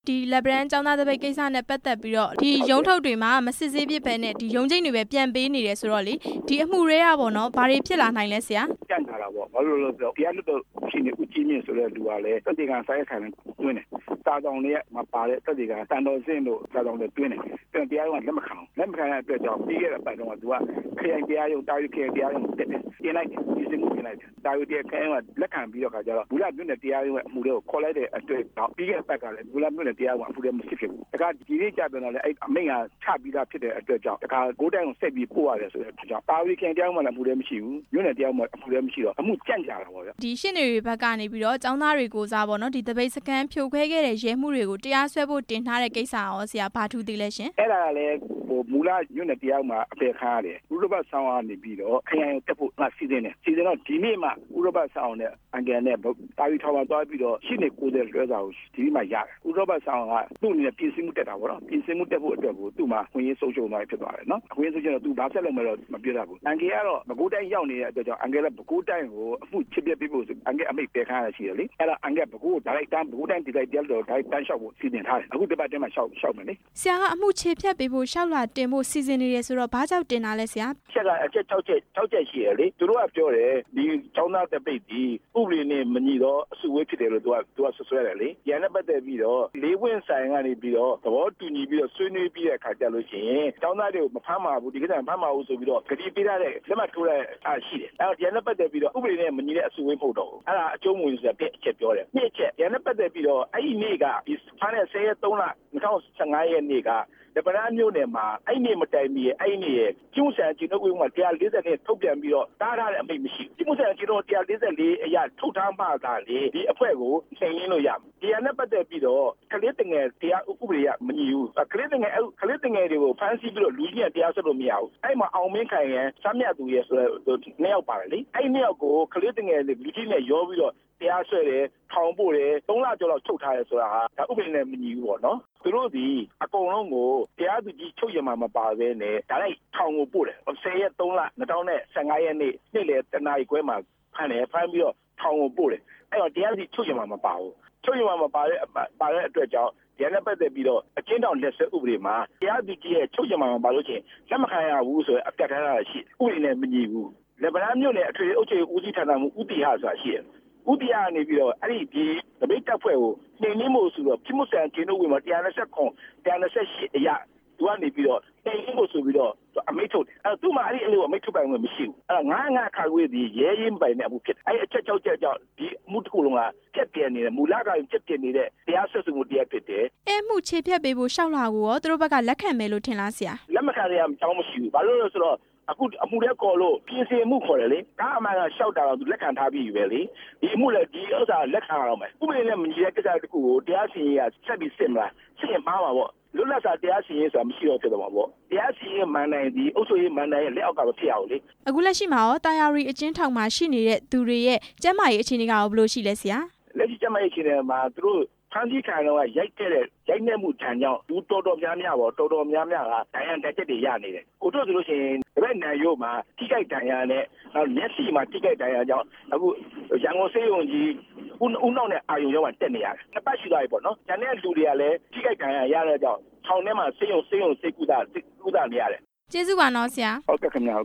ဒီလက်ဗရန်ကျောင်းသားတပိတ်ကိစ္စနဲ့ပတ်သက်ပြီးတော့ဒီရုံးထုတ်တွေမှာမစစ်ဆေးဖြစ်ပဲနဲ့ဒီရုံးချိန်းတွေပဲပြန်ပေးနေတယ်ဆိုတော့လေဒီအမှုတွေကပေါ့နော်ဘာတွေဖြစ်လာနိုင်လဲဆရာကြံ့ထားတာပေါ့ဘာလို့လဲဆိုတော့တရားလွတ်တော်ရှင်နေဦးကြီးမြင့်ဆိုတဲ့လူကလည်းတက်တေကဆိုင်ရခံတွင်းတယ်တာတောင်လေးမှာပါတဲ့တက်တေကတန်တော်စင်းတို့တာတောင်တွေတွင်းတယ်ပြန်တရားရုံးကလက်မခံတဲ့အတွက်ကြောင့်ပြီးခဲ့တဲ့ပတ်တော့ကသူကခရိုင်တရားရုံးတာယူခရိုင်တရားရုံးတက်တယ်ပြင်လိုက်တယ်ဒီစမှုပြင်လိုက်တယ်တာယူတရားခရိုင်ကလက်ခံပြီးတော့ခါကျတော့ဘူးလာမြို့နယ်တရားရုံးရဲ့အမှုတွေကိုခေါ်လိုက်တဲ့အတွက်ကြောင့်ပြီးခဲ့တဲ့ပတ်ကလည်းဘူးလာမြို့နယ်တရားရုံးကအမှုတွေမရှိဖြစ်ဘူးဒါကဒီနေ့ကြပြန်တော့လေအဲ့အမိန့်ကချပြီးသားဖြစ်တဲ့အတွက်ကြောင့်ဒါကကိုတိုင်းကိုဆက်ပြီးပို့ရတယ်ဆိုတဲ့အတွက်ကြောင့်တာယူခရိုင်တရားရုံးမှာလည်းအမှုတွေမရှိဘူးမြို့နယ်တရားရုံးမှာအမှုတွေမရှိတော့အမှုကြံ့ကြတာပေါ့ဗျဒီရှင်းနေတွေဘက်ကနေပြီးတော့ကျောင်းသားတွေကိုစားပေါ့နော်ဒီတပိတ်စကန်ဖြိုခွဲခဲ့တဲ့ရဲမှုတွေကိုတရားစွဲဖို့တင်ထားတဲ့ကိစ္စရောဆရာဘာထူးသေးလဲရှင်အဲ့ဒါကလည်းမူလမြို့နယ်တရားမှာအပေခါရတယ်ဥရောပဆောင်ကနေပြီးတော့ခရိုင်တက်ဖို့စီစဉ်တယ်စီစဉ်တော့ဒီနေ့မှဥရောပဆောင်နဲ့အန်ဂယ်နဲ့တာဝီထောင်မှာသွားပြီးတော့ရှင်းနေကိုယ်တဲ့လွှဲစာကိုဒီနေ့မှရတယ်ဥရောပဆောင်ကသူ့အနေနဲ့ပြင်ဆင်မှုတက်တာပေါ့နော်ပြင်ဆင်မှုတက်ဖို့အတွက်ကိုသူ့မှာဝင်ရေးဆုံးရှုံးသွားဖြစ်သွားတယ်နော်ဝင်ရေးဆုံးရှုံးတော့သူဘာဆက်လုပ်မလဲတော့မပြောတတ်ဘူးအန်ဂယ်ကတော့မကိုးတိုင်းရောက်နေတဲ့အတွက်ကြောင့်အန်ဂယ်လည်းမကိုးတိုင်းကိုအမှုချစ်ပြပေးဖို့အန်ဂယ်အမိတ်ပေခါရရှိတယ်လေအဲ့ဒါအန်ဂယ်ဘကိုးဒါလိုက်တန်းဘကိုးတိုင်းဒီလိုက်တရားတော်ဒါလိုက်တန်းလျှောက်ဖို့စီစဉ်ထားတယ်အခုဒီပတ်ထဲမှာလျှောက်မယ်လေဆရာကအမှုချေဖြတ်ပေးဖို့လျှောက်လာတင်ဖို့စီစဉ်နေတယ်ဆိုတော့ဘာကြောင့်တင်တာလဲဆရာချက်ကအချက်6ချက်ရှိရလေသူတို့ကပြောတယ်ဒီကျောင်းသားတပိတ်ဒီဥပဒေနဲ့မညီတော့အစုဝေးဖြစ်တယ်လို့သူကဆွဆွဲတယ်လေရန်နဲ့ပတ်သက်ပြီးတော့လေးဝင်းဆိုင်ကနေပြီးတော့သဘောတူညီပြီးတော့ဆွေးနွေးပြီးတဲ့အခါကျလို့ရှိရင်ကျောင်းသားတွေကိုမဖမ်းပါဘူးဒီကိစ္စမဖမ်းပါဘူးဆိုပြီးတော့ကြတိပေးထားတဲ့လက်မှတ်ထိုးတဲ့အားရှိတယ်အဲ့တော့ရန်နဲ့ပတ်သက်ပြီးတော့ဥပဒေနဲ့မညီတဲ့အစုဝေးမဟုတ်တော့ဘူးအဲ့ဒါအကျုံးဝင်ဆိုတဲ့အချက်ပြောတယ်နှစ်ချက်ရန်နဲ့ပတ်သက်ပြီးတော့အဲ့ဒီနေ့ကဒီဖမ်းတဲ့10ရက်3လ2015ရက်နေ့ကတပန်းမျိုးနယ်မှာအဲ့ဒီမတိုင်မီအဲ့ဒီရဲ့ကျူးဆန်ကျင်းတို့က140နဲ့ထုတ်ပြန်ပြီးတော့တားထားတဲ့အမိန့်မရှိဘူးကျူးဆန်ကျင်းတို့144အရာထုတ်ထားမှသာလေဒီအဖွဲ့ကိုနှိမ်ရင်းလို့ရမယ်ဒီရနဲ့ပတ်သက်ပြီးတော့ကလေးတငယ်တရားဥပဒေကမညီဘူးကလေးတငယ်တွေကိုဖမ်းဆီးပြီးတော့လူကြီးတရားစွဲလို့မရဘူးအဲ့မှာအောင်မင်းခိုင်ရန်စမ်းမြတ်သူရဲ့ဆိုတော့နှစ်ယောက်ပါတယ်လေအဲ့နှစ်ယောက်ကိုကလေးတငယ်လူကြီးနဲ့ရောပြီးတော့တရားစွဲတယ်ထောင်ပို့တယ်3လကျော်လောက်ချုပ်ထားတယ်ဆိုတာဟာဒါဥပဒေနဲ့မညီဘူးပေါ့နော်သူတို့ဒီအကုန်လုံးကိုတရားသူကြီးချုပ်ရမှာမပါဘဲနဲ့ဒါလိုက်ထောင်ကိုပို့တယ်10ရက်3လ2015ရက်နေ့နေ့လေတနာရီခွဲမှာဖမ်းပြီးတော့ထောင်ကိုပို့တယ်အဲ့တော့တရားသူကြီးချုပ်ရမှာမပါဘူးချုပ်ရမှာမပါတဲ့အတွက်ကြောင့်ရန်နဲ့ပတ်သက်ပြီးတော့အကျဉ်းထောင်လက်ဆက်ဥပဒေမှာတရားသူကြီးရဲ့ချုပ်ရမှာမပါလို့ချင်းလက်မခံရဘူးဆိုရင်အပြတ်ထားတာရှိဥပဒေနဲ့မညီဘူးလက်ဗလာမြို့နယ်အထွေအုပ်ချုပ်ဦးစီးဌာနမှဥတီဟာဆိုတာရှိတယ်ဥတီဟာနေပြီးတော့အဲ့ဒီတပိတ်တပ်ဖွဲ့ကိုနှိမ်နင်းမှုဆိုတော့ပြစ်မှုဆိုင်ကျင်းတို့ဝင်မှာ128အရာသူကနေပြီးတော့နှိမ်နင်းမှုဆိုပြီးတော့အမိန့်ထုတ်တယ်အဲ့သူမှအဲ့ဒီအလို့အမိန့်ထုတ်ပိုင်ဝင်မရှိဘူးအဲ့9ခါခွေးဒီရဲရင်ပိုင်နဲ့အမှုဖြစ်အဲ့အချက်6ချက်ကြောင့်ဒီအမှုတစ်ခုလုံးကပြက်ပြဲနေတယ်မူလကပြက်ပြဲနေတဲ့တရားစွဲဆိုမှုတရားဖြစ်တယ်အဲ့မှုခြေဖြတ်ပေးဖို့ရှောက်လာကိုရောသူတို့ဘက်ကလက်ခံမယ်လို့ထင်လားဆရာလက်မခံရအောင်အကြောင်းမရှိဘူးဘာလို့လဲဆိုတော့အခုအမှုတွေခေါ်လို့ပြင်ဆင်မှုခေါ်တယ်လေဒါအမှန်ကရှောက်တာတော့သူလက်ခံထားပြီးပဲလေဒီအမှုလည်းဒီဥစ္စာလက်ခံရအောင်မယ်ဥပဒေနဲ့မညီတဲ့ကိစ္စတစ်ခုကိုတရားစီရင်ရဆက်ပြီးစစ်မလားစစ်ရင်မှားပါပေါ့လွတ်လပ်စွာတရားစီရင်ဆိုတာမရှိတော့ဖြစ်တော့မှာပေါ့တရားစီရင်မန်နိုင်ဒီအုပ်ချုပ်ရေးမန်နိုင်ရဲ့လက်အောက်ကမဖြစ်အောင်လေအခုလက်ရှိမှာရောတာယာရီအချင်းထောင်မှာရှိနေတဲ့သူတွေရဲ့ကျန်းမာရေးအခြေအနေကရောဘယ်လိုရှိလဲဆရာလက်ရှိကျန်းမာရေးအခြေအနေမှာသူတို့ဖမ်းဆီးခံတော့ရိုက်နှက်မှုတန်ကြောင့်သူတော်တော်များများကဒဏ်ရာတက်ချက်တွေရနေတယ်ကိုတို့ဆိုလို့ရှိရင်ဒီဘက်နိုင်ရိုးမှာထိခိုက်ဒဏ်ရာနဲ့နောက်မျက်စိမှာထိခိုက်ဒဏ်ရာကြောင့်အခုရန်ကုန်ဆေးရုံကြီးဦးနောက်နဲ့အာယုံရောမှာတက်နေရတယ်နှစ်ပတ်ရှိသွားပြီပေါ့နော်ကျန်တဲ့လူတွေကလည်းထိခိုက်ဒဏ်ရာရတဲ့ကြောင့်ထောင်ထဲမှာဆေးရုံဆေးကုသနေရတယ်ကျေးဇူးပါနော်ဆရာဟုတ်ကဲ့ခင်ဗျာ